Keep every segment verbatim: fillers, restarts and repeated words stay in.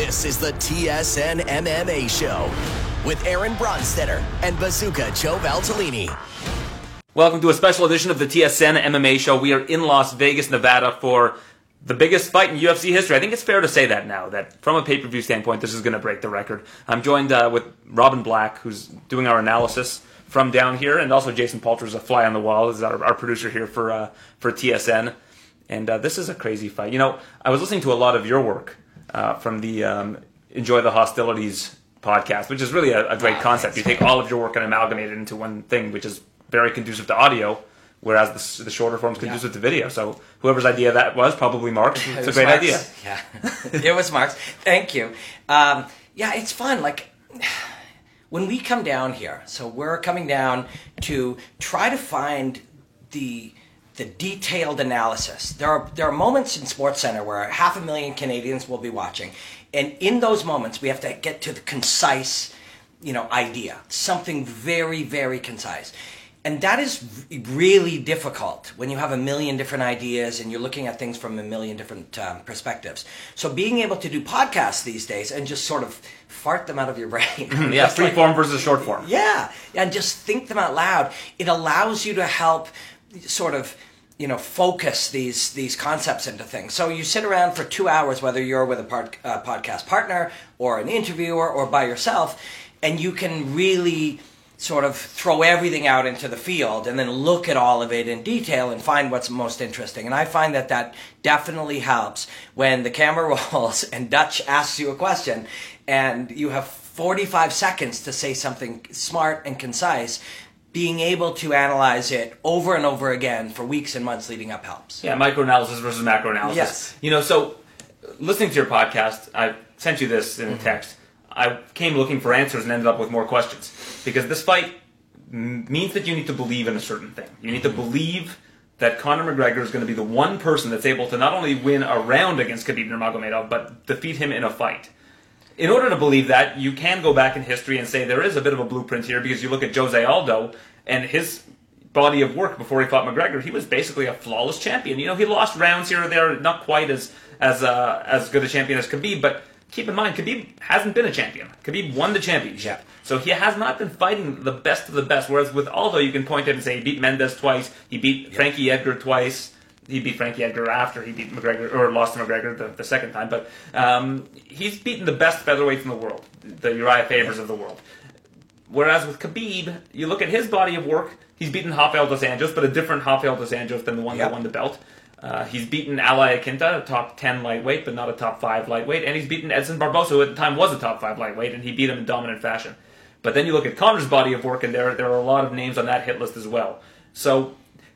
This is the T S N M M A Show with Aaron Bronstetter and Bazooka Joe Valtellini. Welcome to a special edition of the T S N M M A Show. We are in Las Vegas, Nevada for the biggest fight in U F C history. I think it's fair to say that now, that from a pay-per-view standpoint, this is going to break the record. I'm joined uh, with Robin Black, who's doing our analysis from down here, and also Jason Palter is a fly on the wall, is our, our producer here for uh, for T S N. And uh, this is a crazy fight. You know, I was listening to a lot of your work uh, from the um, Enjoy the Hostilities podcast, which is really a, a great concept. You take all of your work and amalgamate it into one thing, which is very conducive to audio, whereas the, the shorter form is conducive yeah. to video. So whoever's idea that was, probably Mark's. It's it a great Mark's. idea. Yeah, it was Mark's. Thank you. Um, yeah, it's fun. Like, when we come down here, so we're coming down to try to find the the detailed analysis. There are there are moments in SportsCenter where half a million Canadians will be watching, and in those moments we have to get to the concise, you know, idea, something very, very concise. And that is really difficult when you have a million different ideas and you're looking at things from a million different um, perspectives. So being able to do podcasts these days and just sort of fart them out of your brain. yeah, free like, form versus short form. Yeah, and just think them out loud. It allows you to help sort of, you know, focus these these concepts into things. So you sit around for two hours, whether you're with a part, uh, podcast partner or an interviewer or by yourself, and you can really sort of throw everything out into the field and then look at all of it in detail and find what's most interesting. And I find that that definitely helps when the camera rolls and Dutch asks you a question and you have forty-five seconds to say something smart and concise. Being able to analyze it over and over again for weeks and months leading up helps. Yeah, microanalysis versus macroanalysis. Yes. You know, so listening to your podcast, I sent you this in a text. I came looking for answers and ended up with more questions. Because this fight means that you need to believe in a certain thing. You need to believe that Conor McGregor is going to be the one person that's able to not only win a round against Khabib Nurmagomedov, but defeat him in a fight. In order to believe that, you can go back in history and say there is a bit of a blueprint here, because you look at Jose Aldo and his body of work before he fought McGregor. He was basically a flawless champion. You know, he lost rounds here or there, not quite as as uh, as good a champion as Khabib, but keep in mind, Khabib hasn't been a champion. Khabib won the championship. So he has not been fighting the best of the best, whereas with Aldo, you can point at and say he beat Mendes twice, he beat yep. Frankie Edgar twice. He beat Frankie Edgar after he beat McGregor, or lost to McGregor the, the second time. But um, he's beaten the best featherweights in the world, the Uriah Favors of the world. Whereas with Khabib, you look at his body of work, he's beaten Rafael dos Anjos, but a different Rafael dos Anjos than the one yep. that won the belt. Uh, he's beaten Al Iaquinta, a top ten lightweight, but not a top five lightweight. And he's beaten Edson Barbosa, who at the time was a top five lightweight, and he beat him in dominant fashion. But then you look at Conor's body of work, and there, there are a lot of names on that hit list as well. So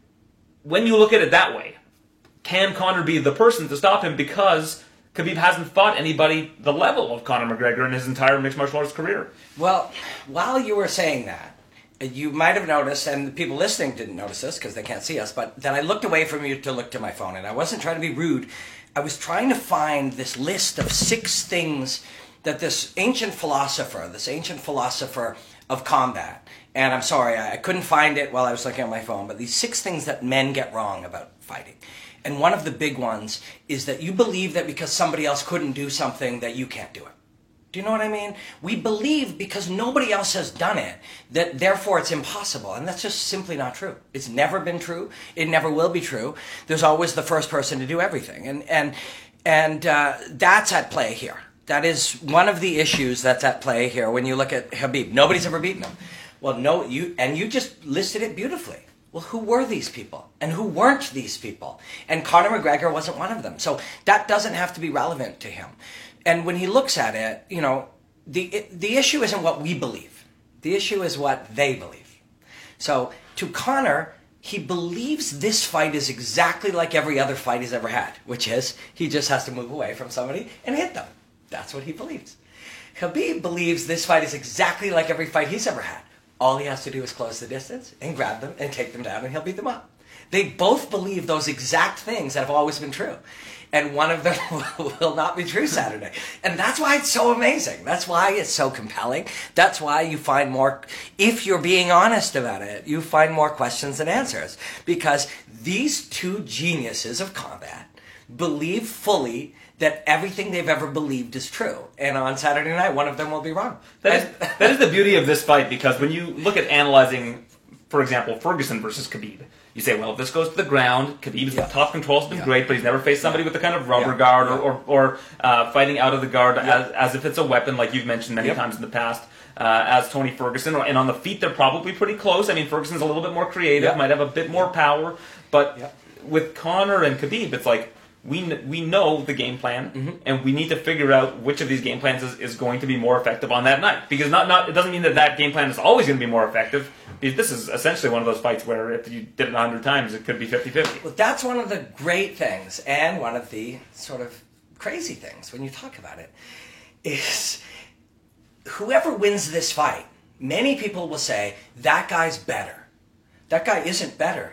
when you look at it that way, can Conor be the person to stop him, because Khabib hasn't fought anybody the level of Conor McGregor in his entire mixed martial arts career? Well, while you were saying that, you might have noticed, and the people listening didn't notice this because they can't see us, but then I looked away from you to look to my phone, and I wasn't trying to be rude. I was trying to find this list of six things that this ancient philosopher, this ancient philosopher of combat, and I'm sorry, I couldn't find it while I was looking at my phone, but these six things that men get wrong about fighting. And one of the big ones is that you believe that because somebody else couldn't do something that you can't do it. Do you know what I mean? We believe because nobody else has done it that therefore it's impossible. And that's just simply not true. It's never been true. It never will be true. There's always the first person to do everything. And, and, and uh, that's at play here. That is one of the issues that's at play here when you look at Khabib. Nobody's ever beaten him. Well, no, you, and you just listed it beautifully. Well, who were these people? And who weren't these people? And Conor McGregor wasn't one of them. So that doesn't have to be relevant to him. And when he looks at it, you know, the it, the issue isn't what we believe. The issue is what they believe. So to Conor, he believes this fight is exactly like every other fight he's ever had, which is he just has to move away from somebody and hit them. That's what he believes. Khabib believes this fight is exactly like every fight he's ever had. All he has to do is close the distance and grab them and take them down and he'll beat them up. They both believe those exact things that have always been true. And one of them will not be true Saturday. And that's why it's so amazing. That's why it's so compelling. That's why you find more, if you're being honest about it, you find more questions than answers. Because these two geniuses of combat believe fully that everything they've ever believed is true. And on Saturday night, one of them will be wrong. That is, that is the beauty of this fight, because when you look at analyzing, for example, Ferguson versus Khabib, you say, well, if this goes to the ground, Khabib's yeah. top control's been yeah. great, but he's never faced somebody yeah. with the kind of rubber yeah. guard or, or, or uh, fighting out of the guard yeah. as, as if it's a weapon, like you've mentioned many yep. times in the past, uh, as Tony Ferguson. And on the feet, they're probably pretty close. I mean, Ferguson's a little bit more creative, yeah. might have a bit more power, but yeah. with Conor and Khabib, it's like, we we know the game plan, mm-hmm. and we need to figure out which of these game plans is, is going to be more effective on that night. Because not, not it doesn't mean that that game plan is always going to be more effective. Because this is essentially one of those fights where if you did it a hundred times, it could be fifty-fifty. Well, that's one of the great things, and one of the sort of crazy things when you talk about it, is whoever wins this fight, many people will say, that guy's better. That guy isn't better.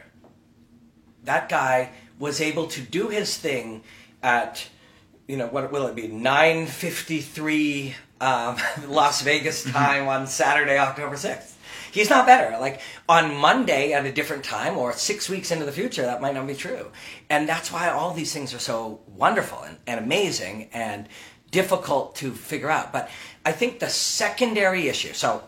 That guy was able to do his thing at, you know, what will it be, nine fifty-three um, Las Vegas time on Saturday, October sixth. He's not better. Like, on Monday at a different time or six weeks into the future, that might not be true. And that's why all these things are so wonderful and, and amazing and difficult to figure out. But I think the secondary issue, so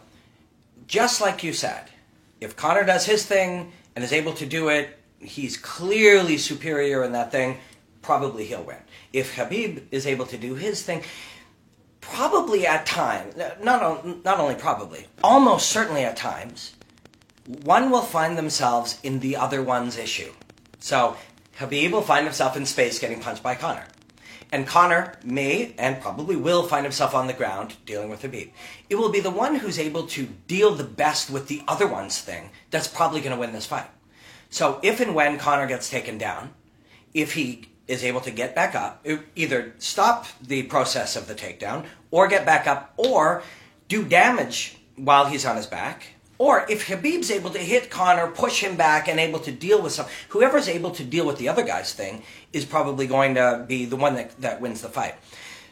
just like you said, if Conor does his thing and is able to do it, he's clearly superior in that thing, probably he'll win. If Khabib is able to do his thing, probably at times, not, not only probably, almost certainly at times, one will find themselves in the other one's issue. So Khabib will find himself in space getting punched by Conor. And Conor may and probably will find himself on the ground dealing with Khabib. It will be the one who's able to deal the best with the other one's thing that's probably going to win this fight. So if and when Conor gets taken down, if he is able to get back up, either stop the process of the takedown, or get back up, or do damage while he's on his back, or if Khabib's able to hit Conor, push him back, and able to deal with some, whoever's able to deal with the other guy's thing is probably going to be the one that, that wins the fight.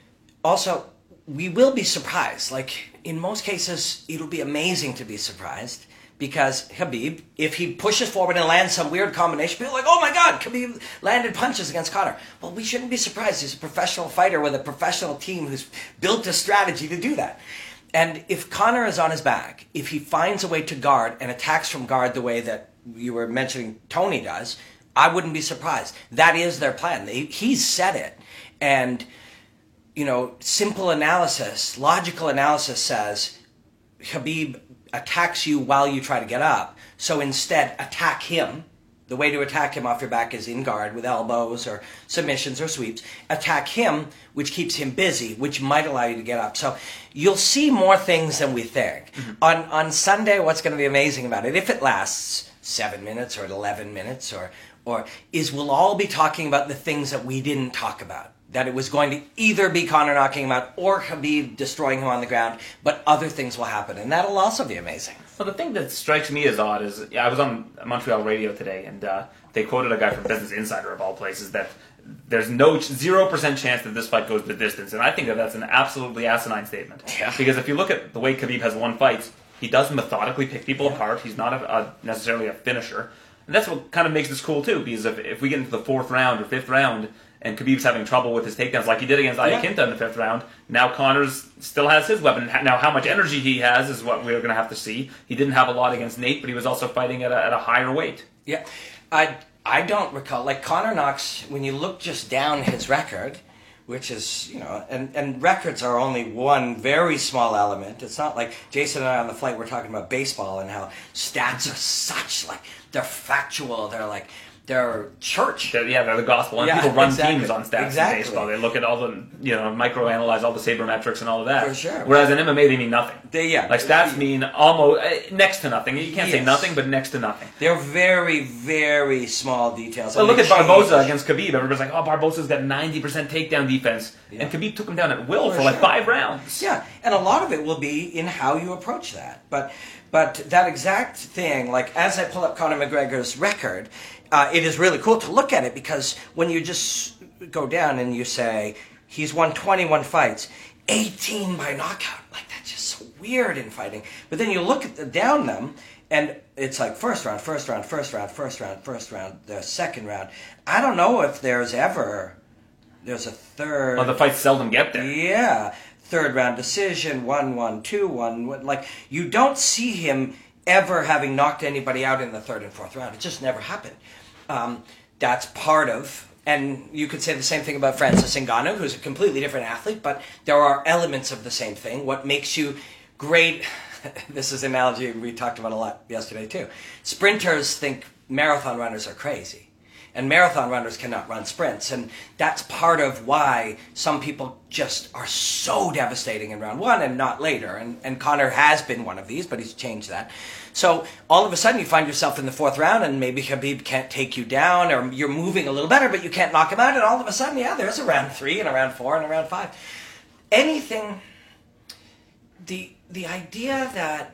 Also, we will be surprised. Like, in most cases, it'll be amazing to be surprised. Because Khabib, if he pushes forward and lands some weird combination, people are like, oh my God, Khabib landed punches against Conor. Well, we shouldn't be surprised. He's a professional fighter with a professional team who's built a strategy to do that. And if Conor is on his back, if he finds a way to guard and attacks from guard the way that you were mentioning Tony does, I wouldn't be surprised. That is their plan. They, he's said it. And, you know, simple analysis, logical analysis says Khabib attacks you while you try to get up. So instead, attack him. The way to attack him off your back is in guard with elbows or submissions or sweeps. Attack him, which keeps him busy, which might allow you to get up. So you'll see more things than we think. Mm-hmm. On on Sunday, what's going to be amazing about it, if it lasts seven minutes or eleven minutes, or or is we'll all be talking about the things that we didn't talk about. That it was going to either be Conor knocking him out or Khabib destroying him on the ground, but other things will happen, and that'll also be amazing. Well, the thing that strikes me as odd is, I was on Montreal radio today, and uh, they quoted a guy from Business Insider, of all places, that there's no zero percent chance that this fight goes the distance, and I think that that's an absolutely asinine statement. Yeah. Because if you look at the way Khabib has won fights, he does methodically pick people yeah. apart. He's not a, a necessarily a finisher, and that's what kind of makes this cool too. Because if if we get into the fourth round or fifth round, and Khabib's having trouble with his takedowns like he did against Iaquinta yeah. in the fifth round, now Conor's still has his weapon. Now, how much energy he has is what we're going to have to see. He didn't have a lot against Nate, but he was also fighting at a, at a higher weight. Yeah. I, I don't recall. Like, Conor knocks, when you look just down his record, which is, you know, and, and records are only one very small element. It's not like Jason and I on the flight were talking about baseball and how stats are such, like, they're factual. They're like... They're church. They're, yeah, they're the gospel. And yeah, people run exactly. teams on stats exactly. in baseball. They look at all the, you know, microanalyze all the sabermetrics and all of that. For sure. Whereas in M M A, they mean nothing. They, yeah. Like, stats mean almost, uh, next to nothing. You can't yes. say nothing, but next to nothing. They're very, very small details. Well, look at Barboza against Khabib. Everybody's like, oh, Barboza's got ninety percent takedown defense. Yeah. And Khabib took him down at will for, for like sure. five rounds. Yeah, and a lot of it will be in how you approach that. But, but that exact thing, like, as I pull up Conor McGregor's record, Uh, it is really cool to look at it, because when you just go down and you say, he's won twenty-one fights, eighteen by knockout, like, that's just so weird in fighting. But then you look at the, down them, and it's like first round, first round, first round, first round, first round, the second round. I don't know if there's ever there's a third. Well, the fights seldom get there. Yeah, third round decision, one, one, two, one, one. Like you don't see him ever having knocked anybody out in the third and fourth round. It just never happened. Um, that's part of, and you could say the same thing about Francis Ngannou, who's a completely different athlete, but there are elements of the same thing. What makes you great, this is an analogy we talked about a lot yesterday too. Sprinters think marathon runners are crazy. And marathon runners cannot run sprints. And that's part of why some people just are so devastating in round one and not later. And, and Conor has been one of these, but he's changed that. So all of a sudden you find yourself in the fourth round and maybe Khabib can't take you down, or you're moving a little better, but you can't knock him out. And all of a sudden, yeah, there's a round three and a round four and a round five. Anything, the, the idea that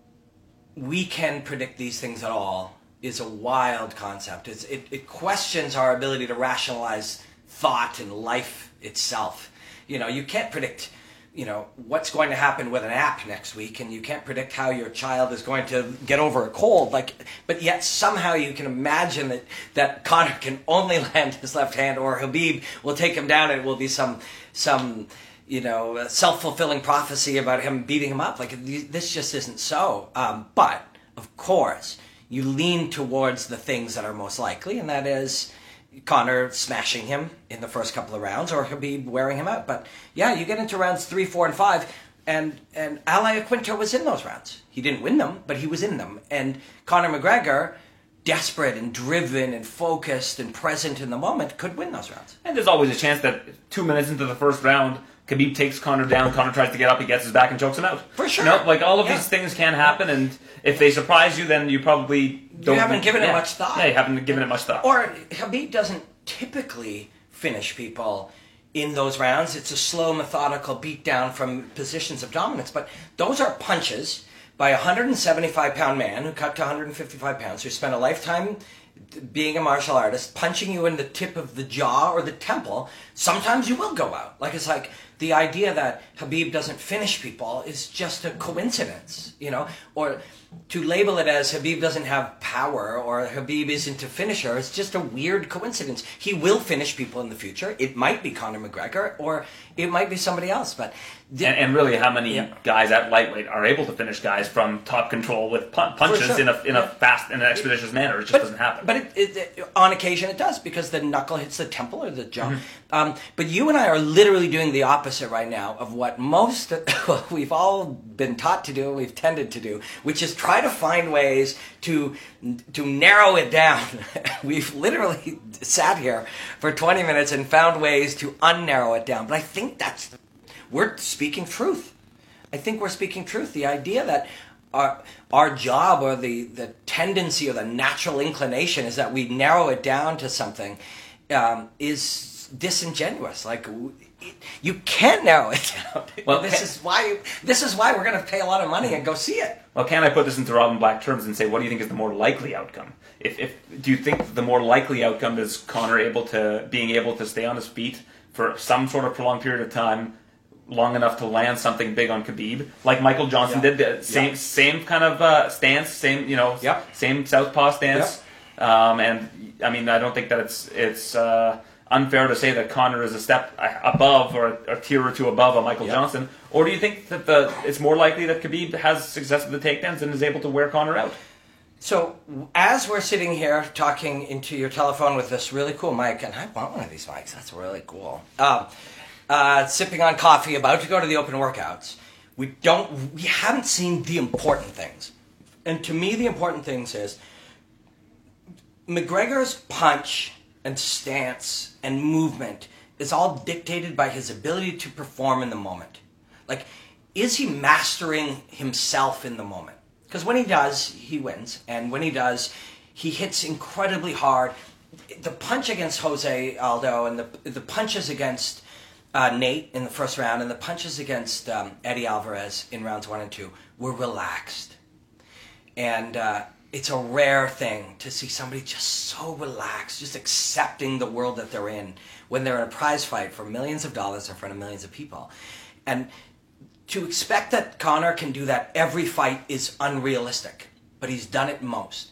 we can predict these things at all is a wild concept. It's, it, it questions our ability to rationalize thought and life itself. You know, you can't predict, you know, what's going to happen with an app next week, and you can't predict how your child is going to get over a cold. Like, but yet somehow you can imagine that, that Conor can only land his left hand, or Khabib will take him down, and it will be some some you know self-fulfilling prophecy about him beating him up. Like, this just isn't so. Um, but of course, you lean towards the things that are most likely, and that is Conor smashing him in the first couple of rounds, or Khabib wearing him out. But yeah, you get into rounds three, four, and five, and and Al Iaquinta was in those rounds. He didn't win them, but he was in them. And Conor McGregor, desperate and driven and focused and present in the moment, could win those rounds. And there's always a chance that two minutes into the first round, Khabib takes Conor down, Conor tries to get up, he gets his back and chokes him out. For sure. You know, like, all of yeah. these things can happen, and if they surprise you, then you probably don't... You haven't given yeah. it much thought. Yeah, you haven't given it much thought. Or Khabib doesn't typically finish people in those rounds. It's a slow, methodical beatdown from positions of dominance. But those are punches by a one hundred seventy-five pound man who cut to one hundred fifty-five pounds, who spent a lifetime being a martial artist, punching you in the tip of the jaw or the temple. Sometimes you will go out. Like, it's like the idea that Khabib doesn't finish people is just a coincidence, you know? Or to label it as Khabib doesn't have power, or Khabib isn't a finisher, it's just a weird coincidence. He will finish people in the future. It might be Conor McGregor, or it might be somebody else. But the, and, and really, how many yeah. guys at lightweight are able to finish guys from top control with pun- punches sure. in a in a fast and an expeditious manner? It just but, doesn't happen. But it, it, it, on occasion it does, because the knuckle hits the temple or the jaw. Mm-hmm. Um, but you and I are literally doing the opposite right now of what most, well, we've all been taught to do, we've tended to do, which is try to find ways to to narrow it down. We've literally sat here for twenty minutes and found ways to unnarrow it down. But I think that's, we're speaking truth. I think we're speaking truth. The idea that our our job, or the, the tendency or the natural inclination, is that we narrow it down to something um, is disingenuous. Like, you can't narrow it down. Well, this is why this is why we're going to pay a lot of money and go see it. Well, can I put this into Robin Black terms and say, what do you think is the more likely outcome? If, if do you think the more likely outcome is Conor able to being able to stay on his feet for some sort of prolonged period of time, long enough to land something big on Khabib, like Michael Johnson yeah. did? The same yeah. same kind of uh, stance, same you know, yep. same southpaw stance. Yep. Um, and I mean, I don't think that it's it's. Uh, unfair to say that Conor is a step above, or a, a tier or two above a Michael yep. Johnson, or do you think that the it's more likely that Khabib has success with the takedowns and is able to wear Conor out? So as we're sitting here talking into your telephone with this really cool mic, and I want one of these mics, that's really cool. Um, uh, sipping on coffee, about to go to the open workouts. We don't, we haven't seen the important things, and to me, the important things is McGregor's punch and stance and movement is all dictated by his ability to perform in the moment. Like, is he mastering himself in the moment? Because when he does, he wins. And when he does, he hits incredibly hard. The punch against Jose Aldo, and the, the punches against uh, Nate in the first round, and the punches against um, Eddie Alvarez in rounds one and two were relaxed. And uh, it's a rare thing to see somebody just so relaxed, just accepting the world that they're in when they're in a prize fight for millions of dollars in front of millions of people. And to expect that Conor can do that every fight is unrealistic, but he's done it most.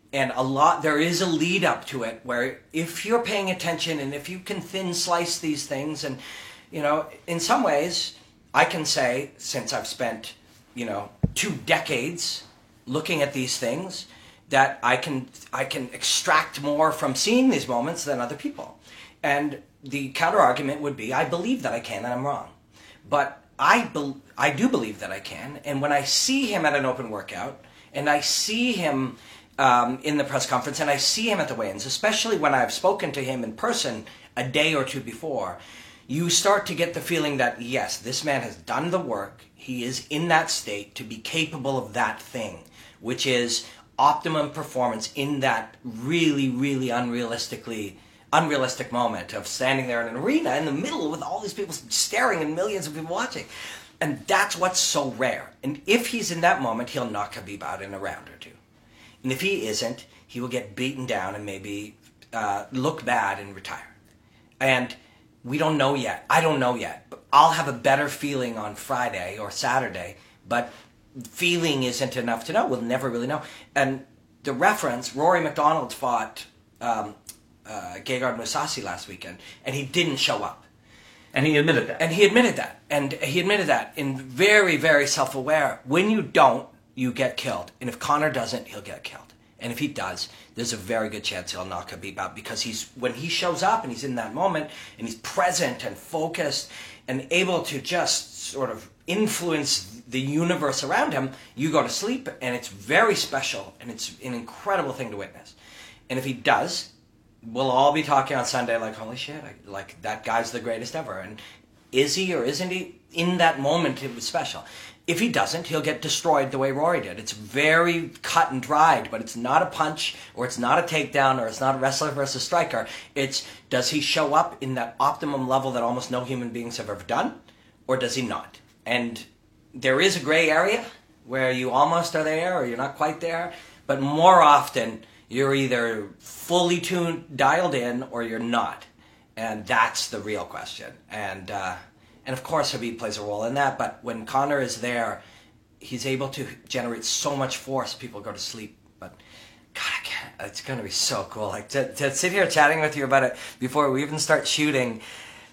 and a lot, there is a lead up to it where if you're paying attention and if you can thin slice these things, and, you know, in some ways, I can say, since I've spent, you know, two decades looking at these things, that I can I can extract more from seeing these moments than other people. And the counter argument would be, I believe that I can, and I'm wrong. But I be, I do believe that I can, and when I see him at an open workout, and I see him um, in the press conference, and I see him at the weigh-ins, especially when I've spoken to him in person a day or two before, you start to get the feeling that, yes, this man has done the work, he is in that state to be capable of that thing, which is optimum performance in that really, really unrealistically unrealistic moment of standing there in an arena in the middle with all these people staring and millions of people watching. And that's what's so rare. And if he's in that moment, he'll knock Khabib out in a round or two. And if he isn't, he will get beaten down and maybe uh, look bad and retire. And we don't know yet. I don't know yet. But I'll have a better feeling on Friday or Saturday, but feeling isn't enough to know. We'll never really know. And the reference, Rory McDonald fought um, uh, Gegard Mousasi last weekend, and he didn't show up. And he admitted that. And he admitted that. And he admitted that in very, very self-aware. When you don't, you get killed. And if Conor doesn't, he'll get killed. And if he does, there's a very good chance he'll knock Khabib out, because he's when he shows up and he's in that moment and he's present and focused and able to just sort of influence the universe around him, you go to sleep, and it's very special, and it's an incredible thing to witness. And if he does, we'll all be talking on Sunday like, holy shit, like that guy's the greatest ever. And is he or isn't he? In that moment, it was special. If he doesn't, he'll get destroyed the way Rory did. It's very cut and dried, but it's not a punch, or it's not a takedown, or it's not a wrestler versus striker. It's, does he show up in that optimum level that almost no human beings have ever done, or does he not? And there is a gray area where you almost are there or you're not quite there, but more often you're either fully tuned, dialed in, or you're not. And that's the real question. And uh, and of course Khabib plays a role in that, but when Conor is there, he's able to generate so much force, people go to sleep. But God, I can't, it's going to be so cool. Like to, to sit here chatting with you about it before we even start shooting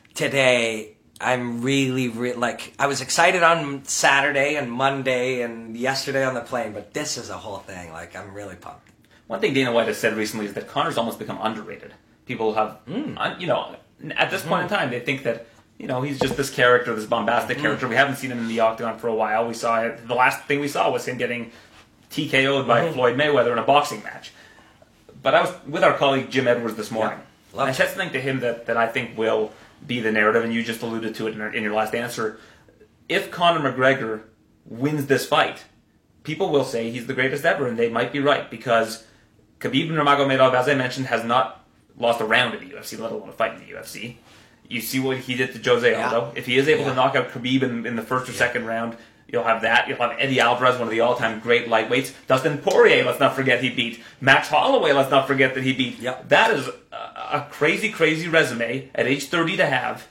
today. I'm really, really, like, I was excited on Saturday and Monday and yesterday on the plane, but this is a whole thing. Like, I'm really pumped. One thing Dana White has said recently is that Conor's almost become underrated. People have, mm. you know, at this point mm. in time, they think that, you know, he's just this character, this bombastic mm. character. We haven't seen him in the octagon for a while. We saw it, the last thing we saw was him getting T K O'd by mm. Floyd Mayweather in a boxing match. But I was with our colleague Jim Edwards this morning. Yeah. And I said something to him that, that I think will be the narrative, and you just alluded to it in, in your last answer. If Conor McGregor wins this fight, people will say he's the greatest ever, and they might be right, because Khabib Nurmagomedov, as I mentioned, has not lost a round in the U F C, let alone a fight in the U F C. You see what he did to Jose yeah. Aldo. If he is able yeah. to knock out Khabib in, in the first or yeah. second round, you'll have that. You'll have Eddie Alvarez, one of the all-time great lightweights. Dustin Poirier, let's not forget he beat. Max Holloway, let's not forget that he beat. Yep. That is a, a crazy, crazy resume at age thirty to have.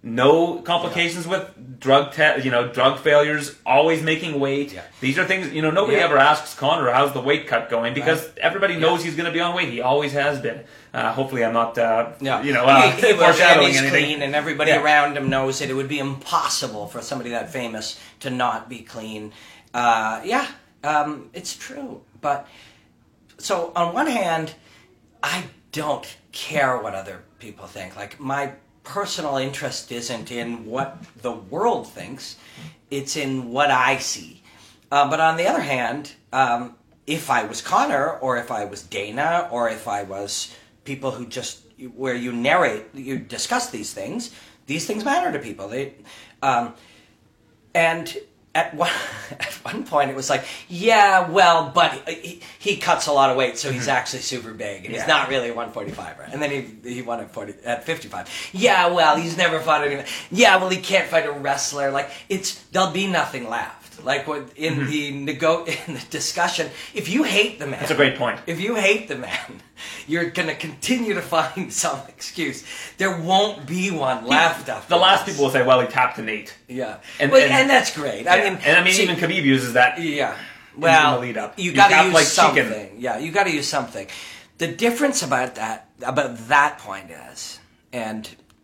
No complications yeah. with drug te- you know, drug failures, always making weight. Yeah. These are things, you know, nobody yeah. ever asks Conor, how's the weight cut going? Because right. everybody knows yeah. he's going to be on weight. He always has been. Uh, hopefully I'm not, uh, no. you know, uh, he, he foreshadowing he's anything. Clean, and everybody yeah. around him knows that it would be impossible for somebody that famous to not be clean. Uh, yeah, um, it's true. But, so on one hand, I don't care what other people think. Like, my personal interest isn't in what the world thinks, it's in what I see. Uh, but on the other hand, um, if I was Conor, or if I was Dana, or if I was people who just, where you narrate, you discuss these things, these things matter to people. They, um, and at one, at one point it was like, yeah, well, but he, he cuts a lot of weight, so he's actually super big, and yeah. he's not really a one forty-five, right? And then he he won at forty at fifty-five. Yeah, well, he's never fought anyone. Yeah, well, he can't fight a wrestler. Like, it's, there'll be nothing left. Like, what in mm-hmm. the nego- in the discussion, if you hate the man, that's a great point. If you hate the man, you're gonna continue to find some excuse. There won't be one left he, after the last this. people will say, well, he tapped an eight. Yeah, and well, and, and that's great. Yeah. I mean, and I mean, see, even Khabib uses that. Yeah, well, in the lead up. You, you got to use like something. Chicken. Yeah, you got to use something. The difference about that about that point is, and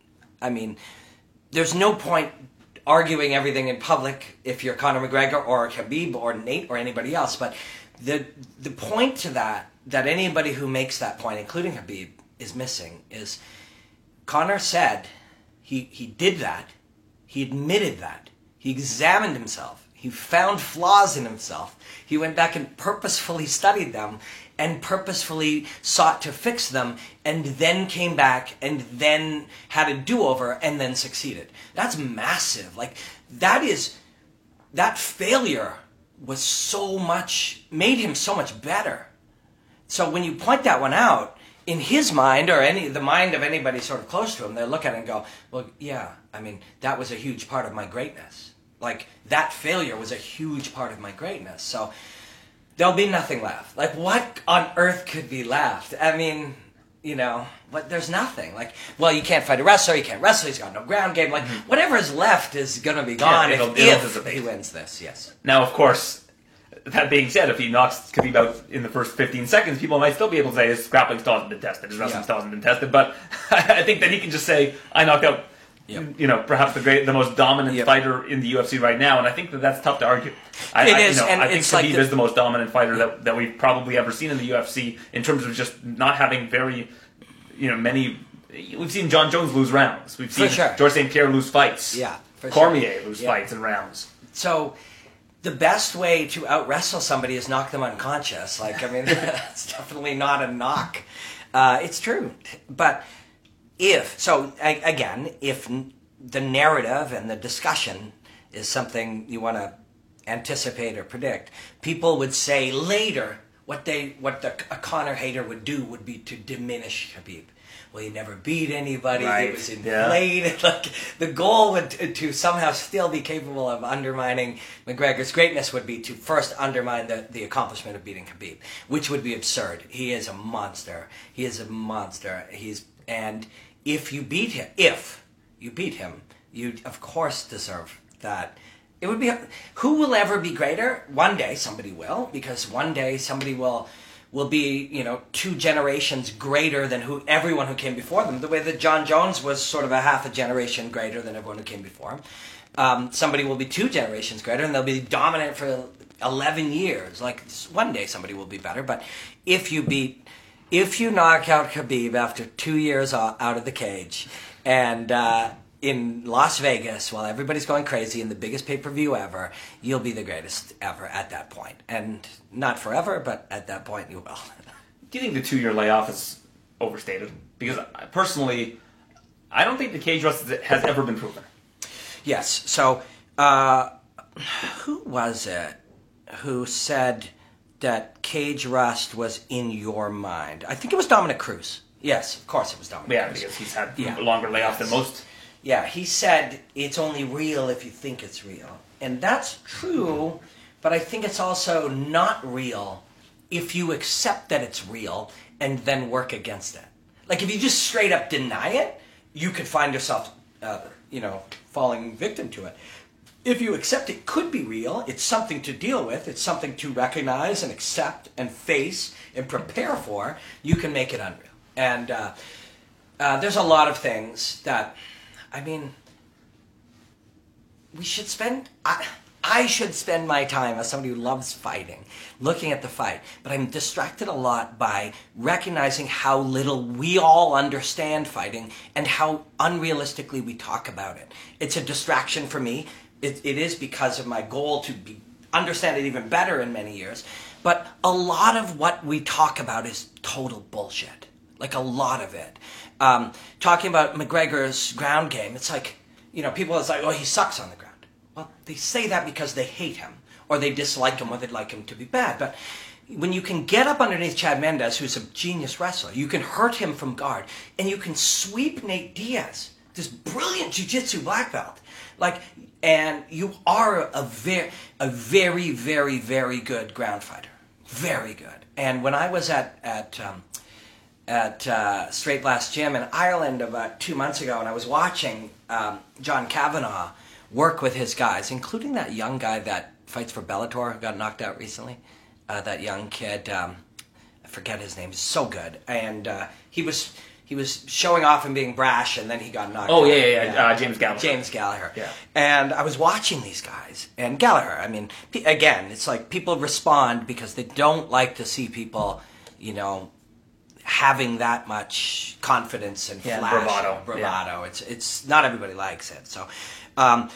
I mean, there's no point arguing everything in public if you're Conor McGregor or Khabib or Nate or anybody else. But the the point to that that anybody who makes that point, including Khabib, is missing is Conor said he he did that. He admitted that. He examined himself. He found flaws in himself. He went back and purposefully studied them and purposefully sought to fix them and then came back and then had a do-over and then succeeded. That's massive. Like, that is, that failure was so much, made him so much better. So when you point that one out, in his mind, or any the mind of anybody sort of close to him, they look at it and go, well, yeah, I mean, that was a huge part of my greatness. Like, that failure was a huge part of my greatness. So there'll be nothing left. Like, what on earth could be left? I mean, you know, what? There's nothing. Like, well, you can't fight a wrestler, you can't wrestle, he's got no ground game. Like, mm-hmm. whatever is left is going to be gone yeah, it'll, if, it'll if he wins this, yes. Now, of course, that being said, if he knocks Khabib out in the first fifteen seconds, people might still be able to say his grappling style hasn't been tested, his wrestling yeah. style hasn't been tested. But I think that he can just say, I knocked out, yep. you know, perhaps the great, the most dominant yep. fighter in the U F C right now, and I think that that's tough to argue. I, it I, is, you know, and I think it's Khabib like the, is the most dominant fighter that that we've probably ever seen in the U F C in terms of just not having very, you know, many. We've seen John Jones lose rounds. We've seen sure. Georges Saint Pierre lose fights. Yeah, for Cormier sure. lose yeah. fights and rounds. So the best way to out wrestle somebody is knock them unconscious. Like, I mean, it's definitely not a knock. Uh, it's true. But if, so I, again, if the narrative and the discussion is something you want to anticipate or predict, people would say later what they, what the, a Conor hater would do would be to diminish Khabib. Well, he never beat anybody. Right. He was inflated. Yeah. Like, the goal would to, to somehow still be capable of undermining McGregor's greatness would be to first undermine the, the accomplishment of beating Khabib, which would be absurd. He is a monster. He is a monster. He's and if you beat him, if you beat him, you of course deserve that. It would be who will ever be greater? One day somebody will, because one day somebody will. will be, you know, two generations greater than who everyone who came before them. The way that John Jones was sort of a half a generation greater than everyone who came before him. Um, somebody will be two generations greater, and they'll be dominant for eleven years. Like, one day somebody will be better. But if you beat, if you knock out Khabib after two years out of the cage, and uh, in Las Vegas, while everybody's going crazy in the biggest pay-per-view ever, you'll be the greatest ever at that point. And not forever, but at that point you will. Do you think the two-year layoff is overstated? Because I, personally, I don't think the cage rust has ever been proven. Yes. So, uh, who was it who said that cage rust was in your mind? I think it was Dominic Cruz. Yes, of course it was Dominic yeah, Cruz. because he's had yeah. a longer layoff yes. than most. Yeah, he said it's only real if you think it's real. And that's true, but I think it's also not real if you accept that it's real and then work against it. Like, if you just straight up deny it, you could find yourself, uh, you know, falling victim to it. If you accept it could be real, it's something to deal with, it's something to recognize and accept and face and prepare for, you can make it unreal. And uh, uh, there's a lot of things that... I mean, we should spend, I, I should spend my time as somebody who loves fighting, looking at the fight, but I'm distracted a lot by recognizing how little we all understand fighting and how unrealistically we talk about it. It's a distraction for me. It, it is because of my goal to be, understand it even better in many years, but a lot of what we talk about is total bullshit. Like, a lot of it. Um, talking about McGregor's ground game, it's like, you know, people are like, oh, he sucks on the ground. Well, they say that because they hate him, or they dislike him, or they'd like him to be bad. But when you can get up underneath Chad Mendes, who's a genius wrestler, you can hurt him from guard, and you can sweep Nate Diaz, this brilliant jiu-jitsu black belt. Like, and you are a very, a very, very, very good ground fighter. Very good. And when I was at, at, um, at uh, Straight Blast Gym in Ireland about two months ago, and I was watching um, John Kavanagh work with his guys, including that young guy that fights for Bellator who got knocked out recently. Uh, that young kid, um, I forget his name. He's so good, and uh, he was he was showing off and being brash, and then he got knocked. Oh out. yeah, yeah, yeah. Uh, James Gallagher. James Gallagher. Yeah. And I was watching these guys, and Gallagher. I mean, p- again, it's like people respond because they don't like to see people, you know, having that much confidence and Yeah, flash, bravado. and bravado. It's it's not everybody likes it. So, um,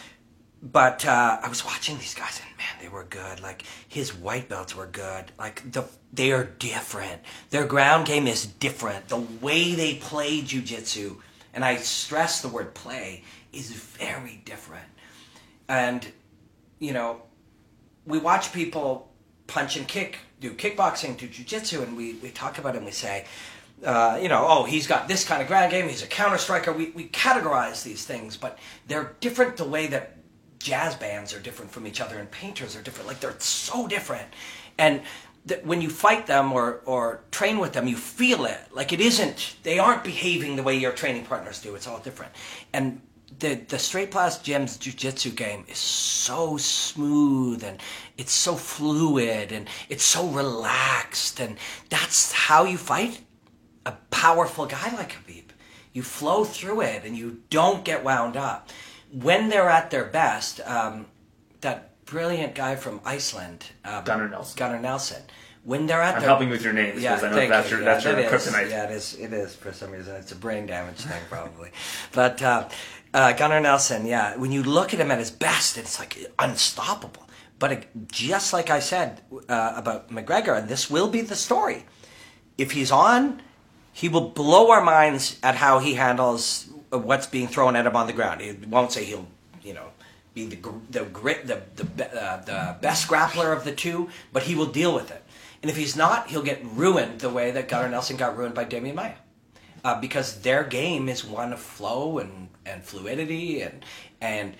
but uh, I was watching these guys, and man, they were good. Like his white belts were good. Like the they are different. Their ground game is different. The way they play jiu-jitsu, and I stress the word play, is very different. And you know, we watch people punch and kick, do kickboxing, do jiu-jitsu, and we, we talk about it and we say, uh, you know, oh, he's got this kind of ground game, he's a counter striker. We, we categorize these things, but they're different the way that jazz bands are different from each other and painters are different. Like, they're so different. And th- when you fight them or, or train with them, you feel it. Like, it isn't, they aren't behaving the way your training partners do. It's all different. And The the Straight Blast Gym's jiu-jitsu game is so smooth, and it's so fluid, and it's so relaxed, and that's how you fight a powerful guy like Khabib. You flow through it, and you don't get wound up. When they're at their best, um, that brilliant guy from Iceland, um, Gunnar Nelson. Gunnar Nelson. When they're at I'm their helping with your names because yeah, I know thank that's you. your Yeah, that's your it is. kryptonite. Yeah, it is. It is for some reason. It's a brain damage thing, probably. But uh, uh, Gunnar Nelson, yeah. When you look at him at his best, it's like unstoppable. But it, just like I said uh, about McGregor, and this will be the story. If he's on, he will blow our minds at how he handles what's being thrown at him on the ground. He won't say he'll, you know, be the the grit the the uh, the best grappler of the two, but he will deal with it. And if he's not, he'll get ruined the way that Gunnar Nelson got ruined by Demian Maia. Uh, because their game is one of flow and, and fluidity and and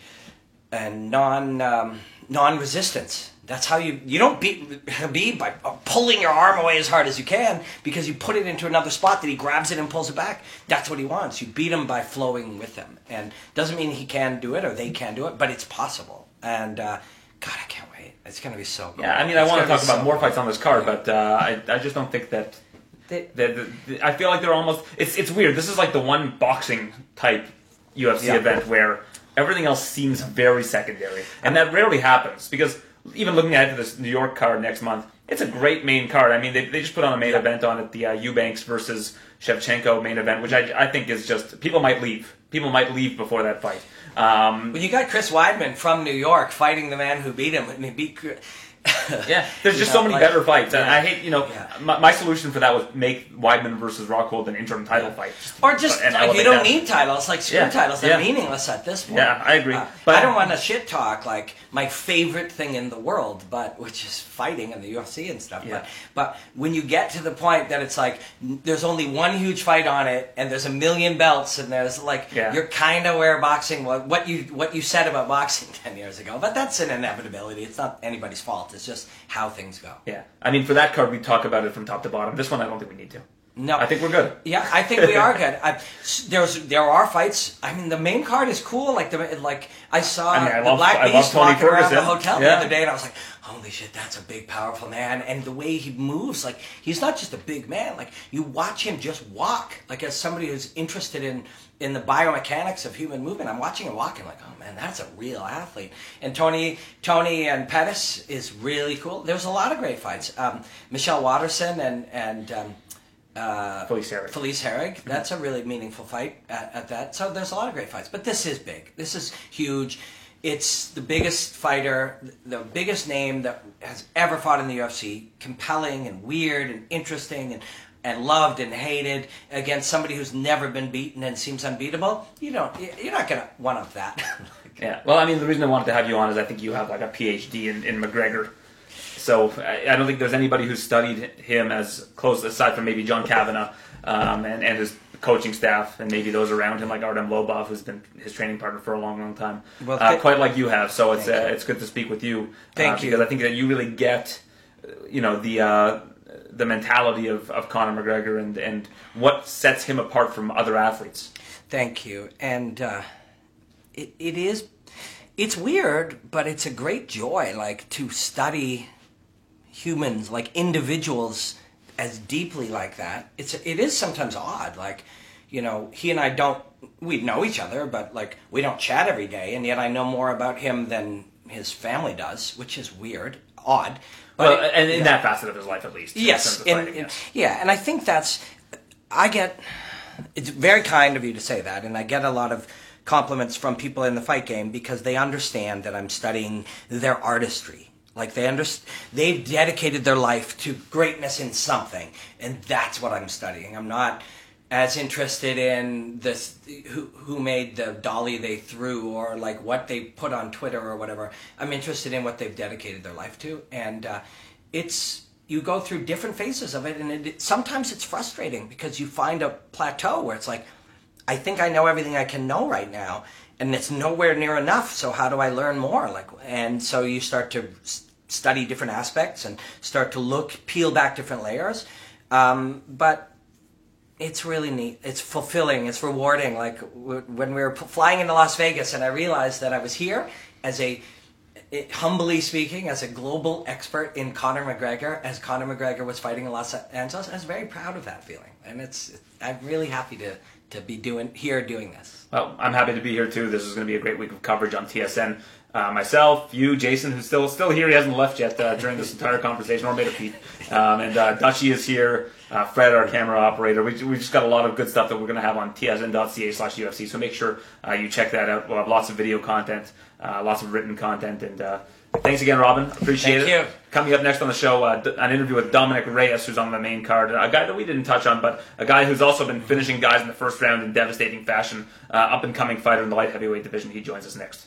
and non um, non resistance. That's how you you don't beat Khabib by pulling your arm away as hard as you can because you put it into another spot that he grabs it and pulls it back. That's what he wants. You beat him by flowing with him, and doesn't mean he can do it or they can do it, but it's possible. And uh, God, I can't wait. It's going to be so cool. Yeah, I mean, I It's want to gonna talk be about so more cool. fights on this card, but uh, I I just don't think that. They- that the, the, I feel like they're almost. It's it's weird. This is like the one boxing type U F C Yeah. event where everything else seems very secondary, and that rarely happens because even looking ahead to this New York card next month, it's a great main card. I mean, they they just put on a main Yeah. event on it, the uh, Eubanks versus Shevchenko main event, which I I think is just people might leave. People might leave before that fight. Um, When you got Chris Weidman from New York fighting the man who beat him, I mean, beat. Yeah, there's just You know, so many like- better fights, and yeah. I hate, you know, Yeah. my, my solution for that was make Weidman versus Rockhold an interim title fight, Or just, and like, you elevate don't that. need titles. Like, screw Yeah, titles. They're yeah. meaningless at this point. Yeah, I agree. Uh, But- I don't want to shit talk, like, my favorite thing in the world, but which is fighting and the U F C and stuff. Yeah. But, but when you get to the point that it's like, n- there's only one huge fight on it, and there's a million belts, and there's, like, Yeah. you're kind of where boxing, what, what you what you said about boxing ten years ago. But that's an inevitability. It's not anybody's fault. It's just how things go. Yeah, I mean, for that card, we talk about it from top to bottom. This one, I don't think we need to. No, I think we're good. Yeah, I think we are good. I, there's there are fights. I mean, the main card is cool. Like the like I saw I mean, I the love- Black I love Beast Tony walking around the Ferguson. hotel the Yeah. other day, and I was like, holy shit, that's a big, powerful man. And the way he moves, like he's not just a big man. Like you watch him just walk. Like as somebody who's interested in in the biomechanics of human movement, I'm watching him walk and like, oh man, that's a real athlete. And Tony Tony and Pettis is really cool. There's a lot of great fights. Um, Michelle Watterson and and. Um, Uh, Felice Herrig. Felice Herrig. That's a really meaningful fight at, at that. So there's a lot of great fights. But this is big. This is huge. It's the biggest fighter, the biggest name that has ever fought in the U F C. Compelling and weird and interesting and, and loved and hated against somebody who's never been beaten and seems unbeatable. You don't, you're not going to one-up that. Yeah. Well, I mean, the reason I wanted to have you on is I think you have like a P H D in, in McGregor. So I, I don't think there's anybody who's studied him as close, aside from maybe John Kavanagh um, and, and his coaching staff, and maybe those around him, like Artem Lobov, who's been his training partner for a long, long time. Well, uh, th- quite like you have. So it's Thank uh, you. it's good to speak with you. Thank uh, you. Because I think that you really get, you know, the uh, the mentality of, of Conor McGregor and and what sets him apart from other athletes. Thank you. And uh, it, it is it's weird, but it's a great joy, like, to study humans, like individuals, as deeply like that. It's it is sometimes odd, like, you know, he and I don't, we know each other, but like we don't chat every day, and yet I know more about him than his family does, which is weird, odd. But well, it, and in yeah. that facet of his life, at least. Yes, and, fighting, yes. yeah, and I think that's, I get, it's very kind of you to say that, and I get a lot of compliments from people in the fight game because they understand that I'm studying their artistry. Like they understand, they've dedicated their life to greatness in something, and that's what I'm studying. I'm not as interested in this who who made the dolly they threw or like what they put on Twitter or whatever. I'm interested in what they've dedicated their life to, and uh, it's you go through different phases of it, and it, sometimes it's frustrating because you find a plateau where it's like, I think I know everything I can know right now, and it's nowhere near enough. So how do I learn more? Like, and so you start to study different aspects and start to look, peel back different layers. Um, but it's really neat. It's fulfilling. It's rewarding. Like w- when we were p- flying into Las Vegas, and I realized that I was here as a, it, humbly speaking, as a global expert in Conor McGregor, as Conor McGregor was fighting in Los Angeles. I was very proud of that feeling, and it's. I'm really happy to. to be doing here doing this. Well, I'm happy to be here too. This is going to be a great week of coverage on T S N. Uh, myself, you, Jason, who's still still here. He hasn't left yet uh, during this entire conversation, or made a peep. Um, and uh, Dutchie is here. Uh, Fred, our camera operator. We we just got a lot of good stuff that we're going to have on T S N dot C A slash U F C. So make sure uh, you check that out. We'll have lots of video content, uh, lots of written content, and uh, thanks again, Robin. Appreciate Thank it. you. Coming up next on the show, uh, an interview with Dominic Reyes, who's on the main card. A guy that we didn't touch on, but a guy who's also been finishing guys in the first round in devastating fashion. Uh, up-and-coming fighter in the light heavyweight division. He joins us next.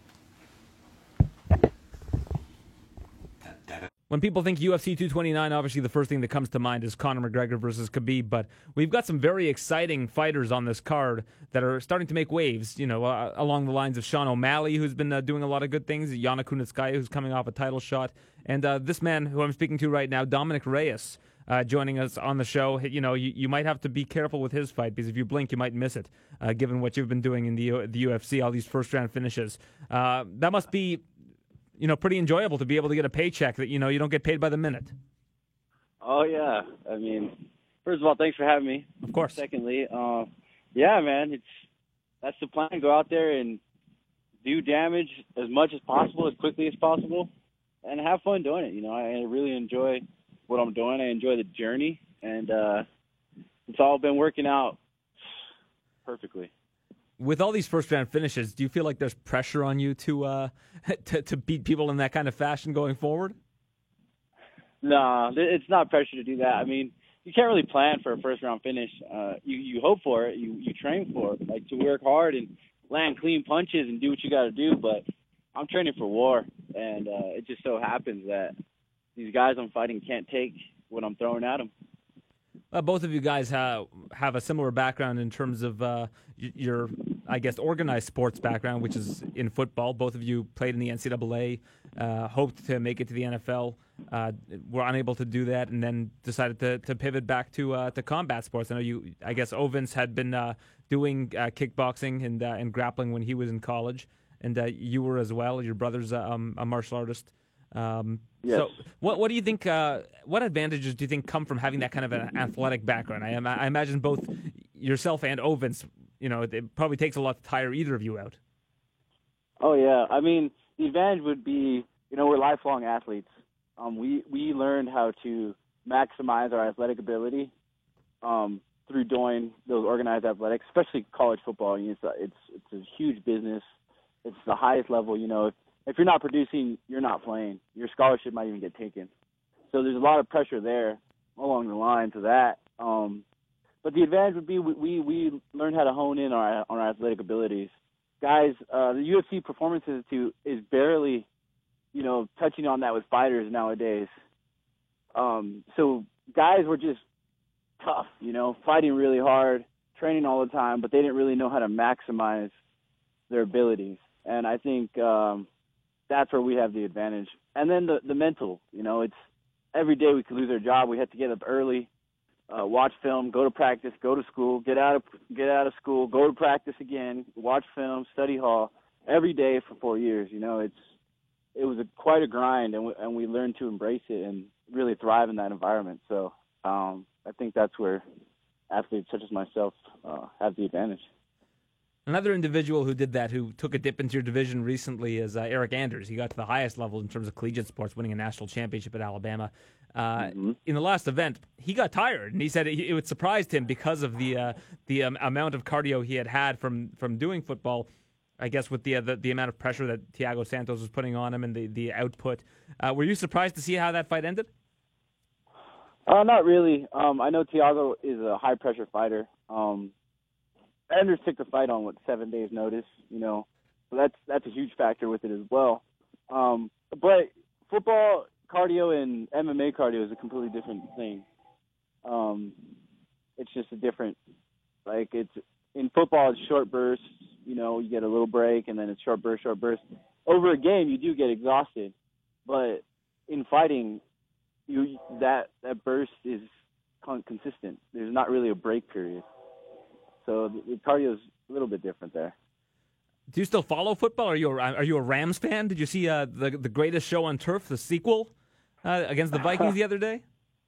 When people think U F C two twenty-nine, obviously the first thing that comes to mind is Conor McGregor versus Khabib, but we've got some very exciting fighters on this card that are starting to make waves, you know, uh, along the lines of Sean O'Malley, who's been uh, doing a lot of good things, Yana Kunitskaya, who's coming off a title shot, and uh, this man who I'm speaking to right now, Dominic Reyes, uh, joining us on the show. You know, you, you might have to be careful with his fight, because if you blink, you might miss it, uh, given what you've been doing in the, U- the U F C, all these first-round finishes. Uh, that must be... you know, pretty enjoyable to be able to get a paycheck that, you know, you don't get paid by the minute. Oh, yeah. I mean, first of all, thanks for having me. Of course. Secondly, uh, yeah, man, it's that's the plan. Go out there and do damage as much as possible, as quickly as possible, and have fun doing it. You know, I really enjoy what I'm doing. I enjoy the journey, and uh, it's all been working out perfectly. With all these first-round finishes, do you feel like there's pressure on you to, uh, to to beat people in that kind of fashion going forward? No, it's not pressure to do that. I mean, you can't really plan for a first-round finish. Uh, you you hope for it. You you train for it, like to work hard and land clean punches and do what you got to do. But I'm training for war, and uh, it just so happens that these guys I'm fighting can't take what I'm throwing at them. Uh, both of you guys have have a similar background in terms of uh, your, I guess, organized sports background, which is in football. Both of you played in the N C double A, uh, hoped to make it to the N F L, uh, were unable to do that, and then decided to, to pivot back to uh, to combat sports. I know you, I guess, Ovens had been uh, doing uh, kickboxing and uh, and grappling when he was in college, and uh, you were as well. Your brother's uh, um, a martial artist. Um, Yes. So, what what do you think? Uh, what advantages do you think come from having that kind of an athletic background? I, I imagine both yourself and Ovens, you know, it probably takes a lot to tire either of you out. Oh yeah, I mean, the advantage would be, you know, we're lifelong athletes. Um, we we learned how to maximize our athletic ability um, through doing those organized athletics, especially college football. You know, it's a, it's it's a huge business. It's the highest level. You know, if, if you're not producing, you're not playing. Your scholarship might even get taken. So there's a lot of pressure there along the lines of that. Um, but the advantage would be we, we we learned how to hone in our on our athletic abilities. Guys, uh, the U F C Performance Institute is barely, you know, touching on that with fighters nowadays. Um, so guys were just tough, you know, fighting really hard, training all the time, but they didn't really know how to maximize their abilities. And I think um, that's where we have the advantage. And then the, the mental, you know, it's every day we could lose our job. We had to get up early, uh, watch film, go to practice, go to school, get out of get out of school, go to practice again, watch film, study hall. every day for four years. You know, it's it was a, quite a grind, and we, and we learned to embrace it and really thrive in that environment. So um, I think that's where athletes such as myself uh, have the advantage. Another individual who did that, who took a dip into your division recently, is uh, Eric Anders. He got to the highest level in terms of collegiate sports, winning a national championship at Alabama. Uh, mm-hmm. In the last event, he got tired, and he said it, it surprised him because of the uh, the um, amount of cardio he had had from, from doing football. I guess with the, uh, the the amount of pressure that Thiago Santos was putting on him and the the output. Uh, were you surprised to see how that fight ended? Uh, not really. Um, I know Thiago is a high pressure fighter. Um, Anders took the fight on what seven days notice, you know, so that's that's a huge factor with it as well. Um, but football cardio and M M A cardio is a completely different thing. Um, it's just a different, like it's in football it's short bursts, you know, you get a little break and then it's short burst, short burst. Over a game you do get exhausted, but in fighting, you that that burst is con- consistent. There's not really a break period. So the cardio is a little bit different there. Do you still follow football? Are you a, are you a Rams fan? Did you see uh, the the Greatest Show on Turf, the sequel uh, against the Vikings the other day?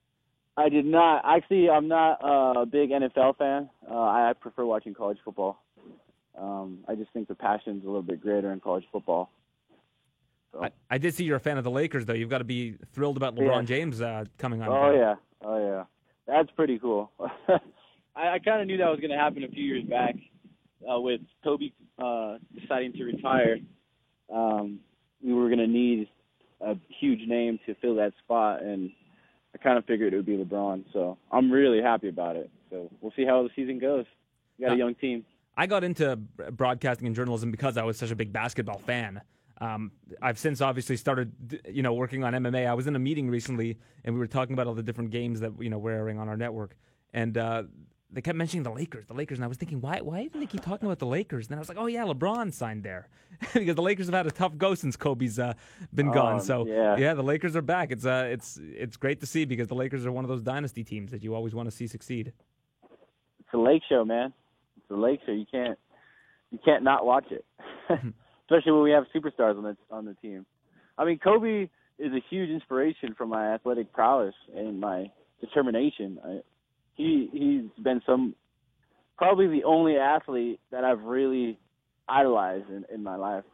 I did not. Actually, I'm not uh, a big N F L fan. Uh, I prefer watching college football. Um, I just think the passion's a little bit greater in college football. So. I, I did see you're a fan of the Lakers, though. You've got to be thrilled about LeBron yeah. James uh, coming on. Oh board. yeah, oh yeah, that's pretty cool. I, I kind of knew that was going to happen a few years back uh, with Kobe uh, deciding to retire. Um, we were going to need a huge name to fill that spot, and I kind of figured it would be LeBron. So I'm really happy about it. So we'll see how the season goes. We got uh, a young team. I got into broadcasting and journalism because I was such a big basketball fan. Um, I've since obviously started, you know, working on M M A. I was in a meeting recently, and we were talking about all the different games that, you know, we're airing on our network. And uh, they kept mentioning the Lakers, the Lakers, and I was thinking, why why didn't they keep talking about the Lakers? And then I was like, oh yeah, LeBron signed there because the Lakers have had a tough go since Kobe's uh, been gone. Um, so yeah. yeah, the Lakers are back. It's uh, it's it's great to see because the Lakers are one of those dynasty teams that you always want to see succeed. It's a Lake Show, man. It's a Lake Show. You can't you can't not watch it, especially when we have superstars on the on the team. I mean, Kobe is a huge inspiration for my athletic prowess and my determination. I, He he's been some probably the only athlete that I've really idolized in, in my life.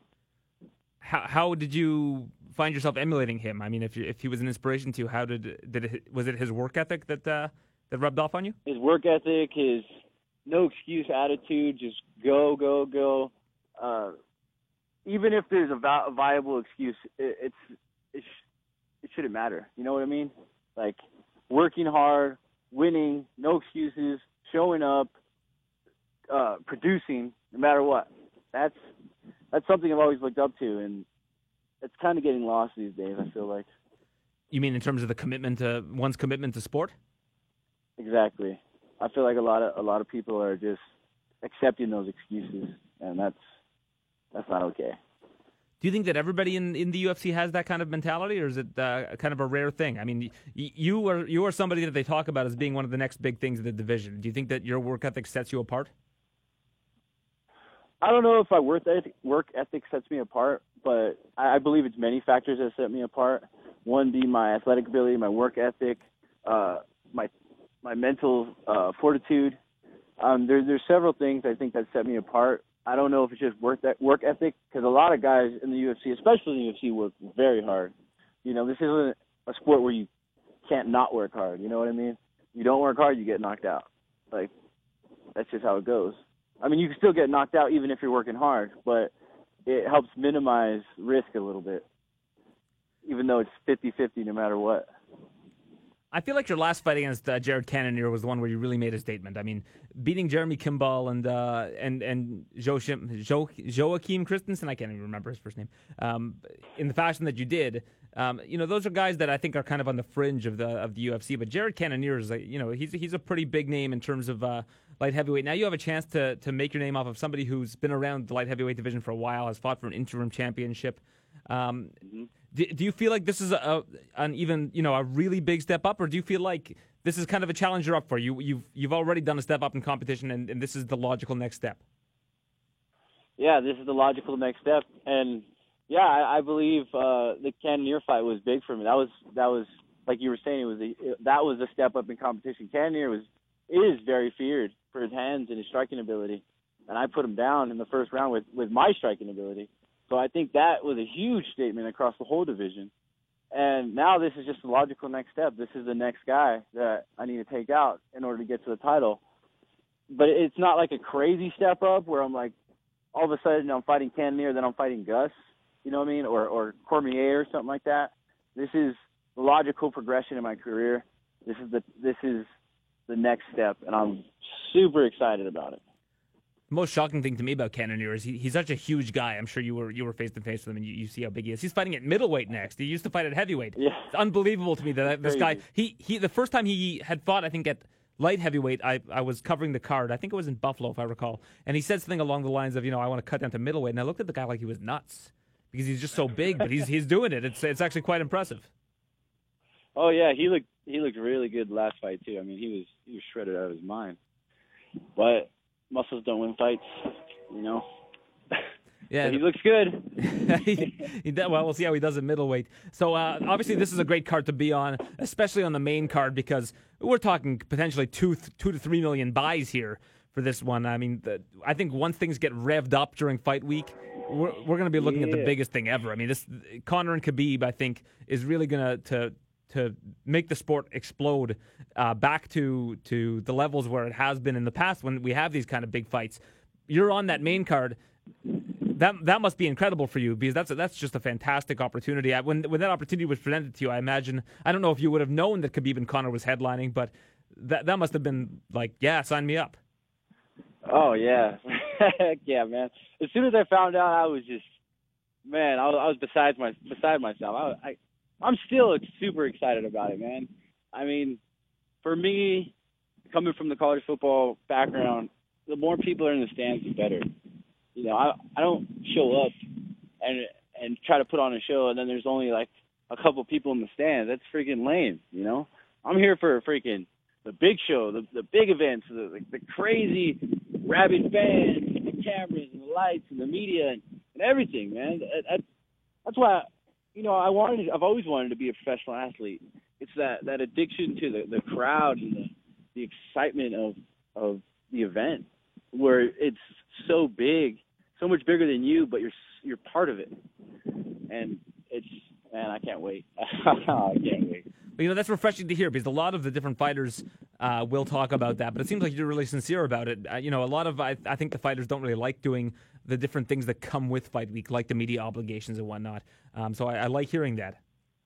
How how did you find yourself emulating him? I mean, if you, if he was an inspiration to you, how did did it, was it his work ethic that uh, that rubbed off on you? His work ethic, his no excuse attitude, just go go go. Uh, even if there's a, vi- a viable excuse, it, it's it, sh- it shouldn't matter. You know what I mean? Like working hard. Winning, no excuses, showing up, uh, producing, no matter what. That's that's something I've always looked up to, and it's kind of getting lost these days, I feel like. You mean in terms of the commitment to one's commitment to sport? Exactly. I feel like a lot of a lot of people are just accepting those excuses, and that's that's not okay. Do you think that everybody in, in the U F C has that kind of mentality, or is it uh, kind of a rare thing? I mean, y- you are you are somebody that they talk about as being one of the next big things in the division. Do you think that your work ethic sets you apart? I don't know if my work ethic, work ethic sets me apart, but I, I believe it's many factors that set me apart. One being my athletic ability, my work ethic, uh, my my mental uh, fortitude. Um, there, there's several things I think that set me apart. I don't know if it's just work that work ethic, because a lot of guys in the U F C, especially in the U F C, work very hard. You know, this isn't a sport where you can't not work hard. You know what I mean? You don't work hard, you get knocked out. Like, that's just how it goes. I mean, you can still get knocked out even if you're working hard, but it helps minimize risk a little bit, even though it's fifty-fifty no matter what. I feel like your last fight against uh, Jared Cannonier was the one where you really made a statement. I mean, beating Jeremy Kimball and uh, and and Joachim, jo- Joachim Christensen, I can't even remember his first name, um, in the fashion that you did. Um, you know, those are guys that I think are kind of on the fringe of the of the U F C. But Jared Cannonier is, like, you know, he's he's a pretty big name in terms of uh, light heavyweight. Now you have a chance to to make your name off of somebody who's been around the light heavyweight division for a while, has fought for an interim championship. Um, mm-hmm. do, do you feel like this is a, an even, you know, a really big step up, or do you feel like this is kind of a challenge you're up for? You, you've you've already done a step up in competition, and, and this is the logical next step. yeah, this is the logical next step. And yeah, I, I believe uh, the Cannonier fight was big for me. That was that was like you were saying, it was a, it, that was a step up in competition. Cannonier was is very feared for his hands and his striking ability, and I put him down in the first round with with my striking ability. So I think that was a huge statement across the whole division. And now this is just the logical next step. This is the next guy that I need to take out in order to get to the title. But it's not like a crazy step up where I'm like, all of a sudden I'm fighting Cannonier, then I'm fighting Gus, you know what I mean, or or Cormier or something like that. This is the logical progression in my career. This is the this is the next step, and I'm super excited about it. The most shocking thing to me about Cannonier is he, he's such a huge guy. I'm sure you were you were face to face with him, and you, you see how big he is. He's fighting at middleweight next. He used to fight at heavyweight. Yeah. It's unbelievable to me that this guy. He he. The first time he had fought, I think at light heavyweight, I I was covering the card. I think it was in Buffalo, if I recall. And he said something along the lines of, you know, I want to cut down to middleweight. And I looked at the guy like he was nuts because he's just so big, but he's he's doing it. It's it's actually quite impressive. Oh yeah, he looked he looked really good last fight too. I mean, he was he was shredded out of his mind. But muscles don't win fights. You know, yeah, but he looks good. he, he, well, we'll see how he does at middleweight. So uh, obviously, this is a great card to be on, especially on the main card because we're talking potentially two, two to three million buys here for this one. I mean, the, I think once things get revved up during fight week, we're we're going to be looking yeah. at the biggest thing ever. I mean, this Conor and Khabib, I think, is really going to to make the sport explode uh, back to to the levels where it has been in the past when we have these kind of big fights. You're on that main card. That that must be incredible for you because that's a, that's just a fantastic opportunity. I, when when that opportunity was presented to you, I imagine I don't know if you would have known that Khabib and Conor was headlining, but that that must have been like, yeah, sign me up. Oh yeah, heck yeah, man. As soon as I found out, I was just man, I was, I was beside my beside myself. I, I I'm still super excited about it, man. I mean, for me, coming from the college football background, the more people are in the stands, the better. You know, I I don't show up and and try to put on a show, and then there's only like a couple people in the stands. That's freaking lame, you know? I'm here for freaking the big show, the the big events, the the, the crazy rabid fans, and the cameras and the lights and the media and, and everything, man. That, that's why, you know, I wanted. I've always wanted to be a professional athlete. It's that, that addiction to the, the crowd and the, the excitement of of the event, where it's so big, so much bigger than you, but you're you're part of it, and it's man, I can't wait. I can't wait. Well, you know, that's refreshing to hear because a lot of the different fighters uh, will talk about that, but it seems like you're really sincere about it. Uh, you know, a lot of, I, I think the fighters don't really like doing the different things that come with Fight Week, like the media obligations and whatnot. Um, so I, I like hearing that.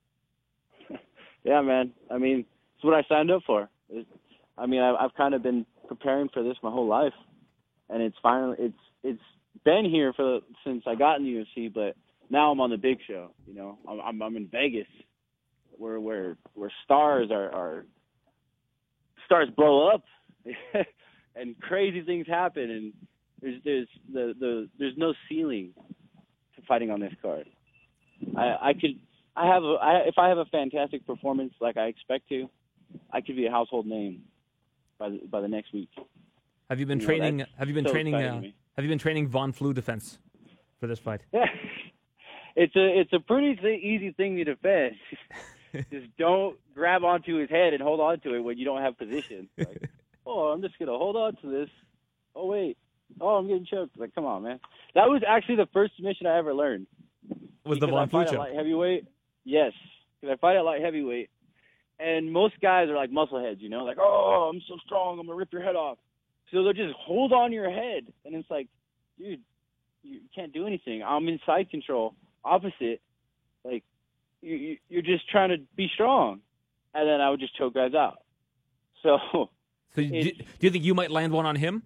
Yeah, man. I mean, it's what I signed up for. It, I mean, I, I've kind of been preparing for this my whole life, and it's finally, it's it's been here for since I got in the U F C, but now I'm on the big show. You know, I'm I'm, I'm in Vegas. Where where where stars are, are stars blow up, and crazy things happen, and there's there's the, the there's no ceiling to fighting on this card. I I could I have a, I, if I have a fantastic performance like I expect to, I could be a household name by the, by the next week. Have you been you training? Know, have you been so training? Uh, have you been training Von Flue defense for this fight? it's a it's a pretty th- easy thing to defend. Just don't grab onto his head and hold on to it when you don't have position. Like, oh, I'm just gonna hold on to this. Oh wait, oh I'm getting choked. Like, come on, man. That was actually the first submission I ever learned. Was the Von Flue choke? Light heavyweight? Yes, because I fight at light heavyweight, and most guys are like muscleheads, you know, like, oh, I'm so strong, I'm gonna rip your head off. So they'll just hold on your head, and it's like, dude, you can't do anything. I'm in side control, opposite, like. You, you're just trying to be strong, and then I would just choke guys out. So, so do, do you think you might land one on him?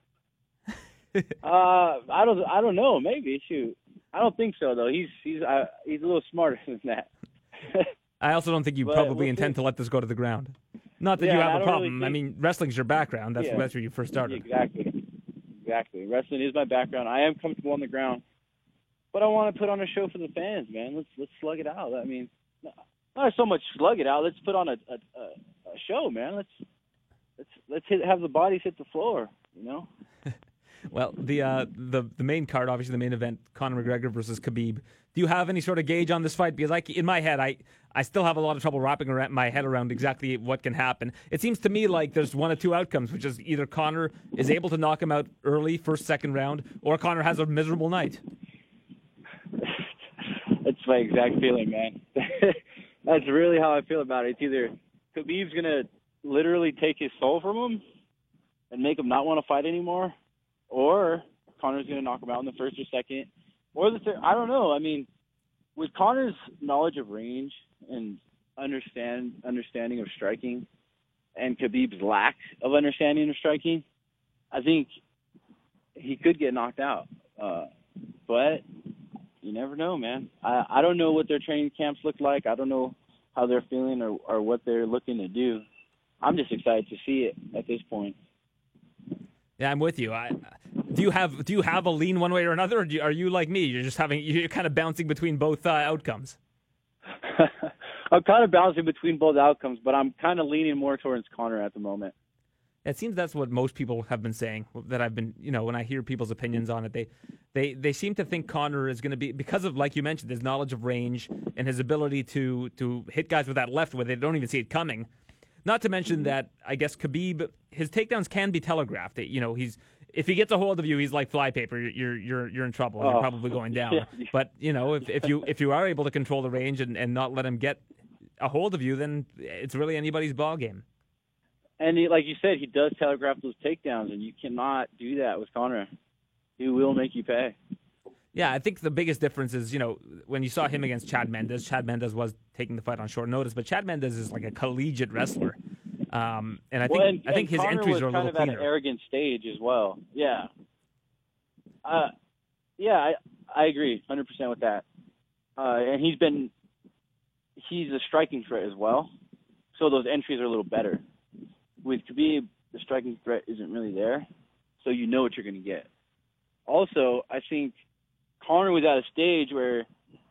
uh, I don't, I don't know. Maybe shoot. I don't think so though. He's he's uh, he's a little smarter than that. I also don't think you but probably we'll intend see. to let this go to the ground. Not that yeah, you have I a problem. Really I mean, wrestling's your background. That's yeah. that's where you first started. Exactly, exactly. Wrestling is my background. I am comfortable on the ground. But I want to put on a show for the fans, man. Let's let's slug it out. I mean, not so much slug it out. Let's put on a a, a show, man. Let's let's let's hit, have the bodies hit the floor. You know. Well, the uh, the the main card, obviously the main event, Conor McGregor versus Khabib. Do you have any sort of gauge on this fight? Because like in my head, I, I still have a lot of trouble wrapping around my head around exactly what can happen. It seems to me like there's one of two outcomes, which is either Conor is able to knock him out early, first, second round, or Conor has a miserable night. That's my exact feeling, man. That's really how I feel about it. It's either Khabib's going to literally take his soul from him and make him not want to fight anymore, or Conor's going to knock him out in the first or second, or the third. I don't know. I mean, with Conor's knowledge of range and understand understanding of striking and Khabib's lack of understanding of striking, I think he could get knocked out. Uh, but you never know, man. I, I don't know what their training camps look like. I don't know how they're feeling or, or what they're looking to do. I'm just excited to see it at this point. Yeah, I'm with you. I, do you have do you have a lean one way or another, or do you, are you like me? You're just having you're kind of bouncing between both uh, outcomes. I'm kind of bouncing between both outcomes, but I'm kind of leaning more towards Conor at the moment. It seems that's what most people have been saying. That I've been, you know, when I hear people's opinions on it, they, they, they seem to think Conor is going to be, because of, like you mentioned, his knowledge of range and his ability to to hit guys with that left where they don't even see it coming. Not to mention that I guess Khabib, his takedowns can be telegraphed. You know, he's if he gets a hold of you, he's like flypaper. You're you're you're in trouble. And oh. You're probably going down. Yeah. But you know, if, if you if you are able to control the range and, and not let him get a hold of you, then it's really anybody's ball game. And he, like you said, he does telegraph those takedowns, and you cannot do that with Conor. He will make you pay. Yeah, I think the biggest difference is, you know, when you saw him against Chad Mendes, Chad Mendes was taking the fight on short notice, but Chad Mendes is like a collegiate wrestler. Um, and I think well, and, I think his Conor entries was are a kind little of cleaner. at an arrogant stage as well. Yeah. Uh, yeah, I, I agree one hundred percent with that. Uh, and he's been – he's a striking threat as well, so those entries are a little better. With Khabib, the striking threat isn't really there, so you know what you're going to get. Also, I think Conor was at a stage where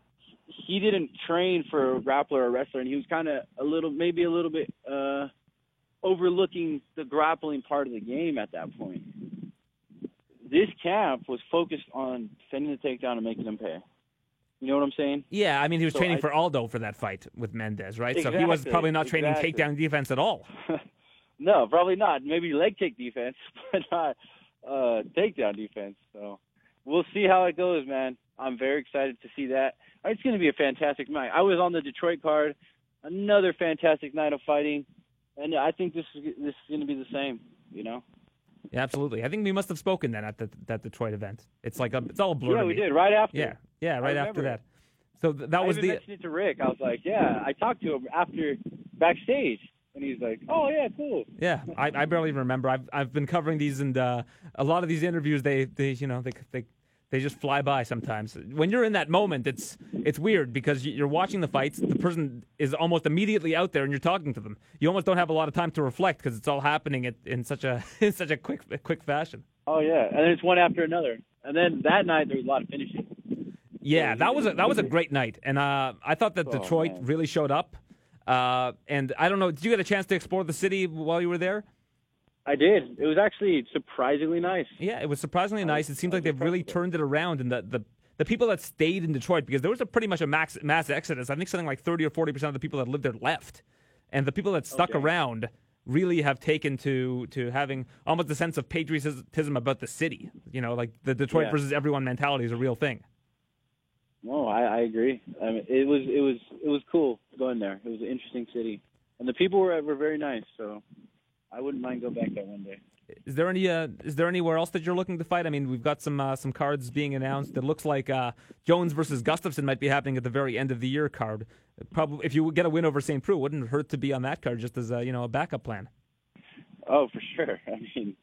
he didn't train for a grappler or a wrestler, and he was kind of a little, maybe a little bit uh, overlooking the grappling part of the game at that point. This camp was focused on defending the takedown and making them pay. You know what I'm saying? Yeah, I mean, he was so training I, for Aldo for that fight with Mendes, right? Exactly, so he was probably not training exactly. takedown defense at all. No, probably not. Maybe leg kick defense, but not uh, takedown defense. So we'll see how it goes, man. I'm very excited to see that. It's going to be a fantastic night. I was on the Detroit card, another fantastic night of fighting, and I think this is this is going to be the same. You know? Yeah, absolutely. I think we must have spoken then at the, that Detroit event. It's like a, it's all a blur. Yeah, to we me. did right after. Yeah, yeah, right after that. It. So th- that I was even the. mentioned it to Rick. I was like, yeah, I talked to him after backstage. And he's like, "Oh yeah, cool." Yeah, I, I barely even remember. I've I've been covering these, and uh, a lot of these interviews, they, they you know they they they just fly by sometimes. When you're in that moment, it's it's weird because you're watching the fights. The person is almost immediately out there, and you're talking to them. You almost don't have a lot of time to reflect because it's all happening at, in such a in such a quick a quick fashion. Oh yeah, and then it's one after another. And then that night there was a lot of finishing. Yeah, that was a, that was a great night, and uh, I thought that Oh, Detroit man. really showed up. Uh, and I don't know, did you get a chance to explore the city while you were there? I did. It was actually surprisingly nice. Yeah, it was surprisingly nice. It seems I like was they've really impressed with turned it around, and the, the, the people that stayed in Detroit, because there was a pretty much a max, mass exodus. I think something like thirty or forty percent of the people that lived there left. And the people that stuck Okay. around really have taken to, to having almost a sense of patriotism about the city. You know, like the Detroit Yeah. versus everyone mentality is a real thing. No, I, I agree. I mean, it was it was it was cool going there. It was an interesting city, and the people were were very nice. So I wouldn't mind going back there one day. Is there any uh, is there anywhere else that you're looking to fight? I mean, we've got some uh, some cards being announced. It looks like uh, Jones versus Gustafsson might be happening at the very end of the year card. Probably, if you get a win over Saint Preux, it wouldn't hurt to be on that card just as a, you know, a backup plan. Oh, for sure. I mean,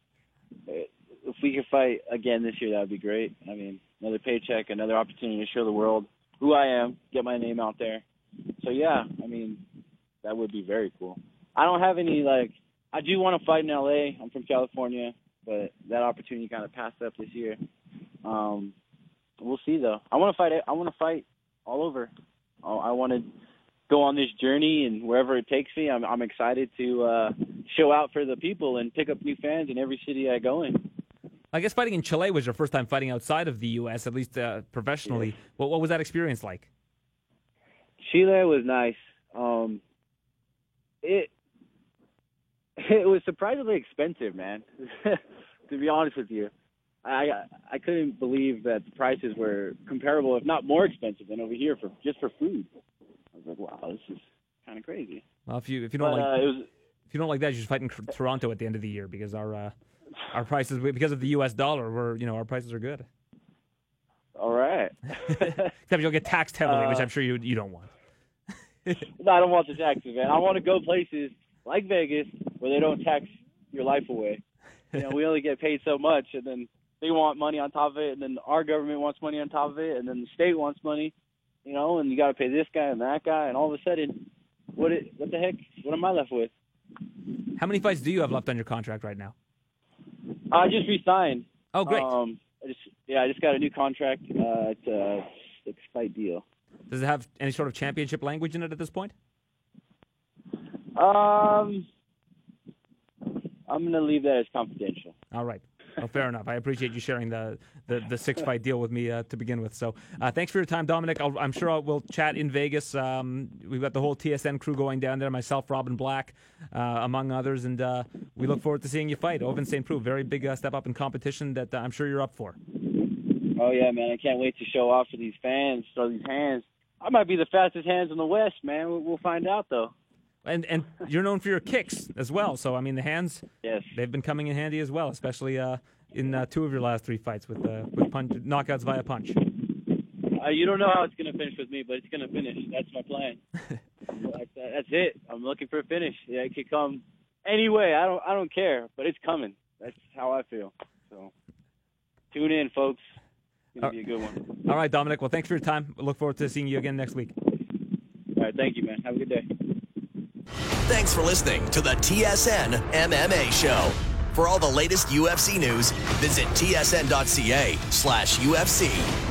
if we could fight again this year, that would be great. I mean, another paycheck, another opportunity to show the world who I am, get my name out there. So yeah, I mean, that would be very cool. I don't have any like. I do want to fight in L A. I'm from California, but that opportunity kind of passed up this year. Um, we'll see though. I want to fight. I want to fight all over. I want to go on this journey, and wherever it takes me, I'm, I'm excited to uh, show out for the people and pick up new fans in every city I go in. I guess fighting in Chile was your first time fighting outside of the U S, at least uh, professionally. Yeah. What, what was that experience like? Chile was nice. Um, it it was surprisingly expensive, man. To be honest with you, I I couldn't believe that the prices were comparable, if not more expensive than over here for just for food. I was like, wow, this is kind of crazy. Well, if you if you don't But, like uh, it was, if you don't like that, you should fight in Toronto at the end of the year because our uh, our prices because of the U S dollar, we're you know our prices are good. all right. Except you'll get taxed heavily, Uh, which I'm sure you you don't want. No, I don't want the taxes, man. I want to go places like Vegas where they don't tax your life away. You know, we only get paid so much, and then they want money on top of it, and then our government wants money on top of it, and then the state wants money, you know, and you got to pay this guy and that guy, and all of a sudden, what it, what the heck? What am I left with? How many fights do you have left on your contract right now? I just resigned. Oh, great. Um, I just yeah, I just got a new contract. Uh, it's a six fight deal. Does it have any sort of championship language in it at this point? Um, I'm gonna leave that as confidential. All right. Well, fair enough. I appreciate you sharing the, the, the six-fight deal with me uh, to begin with. So uh, thanks for your time, Dominic. I'll, I'm sure I'll, we'll chat in Vegas. Um, we've got the whole T S N crew going down there, myself, Robin Black, uh, among others, and uh, we look forward to seeing you fight. Ovince Saint Preux, very big uh, step up in competition that uh, I'm sure you're up for. Oh, yeah, man. I can't wait to show off for these fans, throw these hands. I might be the fastest hands in the West, man. We'll, we'll find out, though. And and you're known for your kicks as well. So, I mean, the hands, Yes. they've been coming in handy as well, especially uh, in uh, two of your last three fights with uh, with punch, knockouts via punch. Uh, you don't know how it's going to finish with me, but it's going to finish. That's my plan. that's, that's it. I'm looking for a finish. Yeah, it could come any way. I don't, I don't care, but it's coming. That's how I feel. So tune in, folks. It's going to be a good one. All right, Dominic. Well, thanks for your time. I look forward to seeing you again next week. All right, thank you, man. Have a good day. Thanks for listening to the T S N M M A Show. For all the latest U F C news, visit T S N dot C A slash U F C.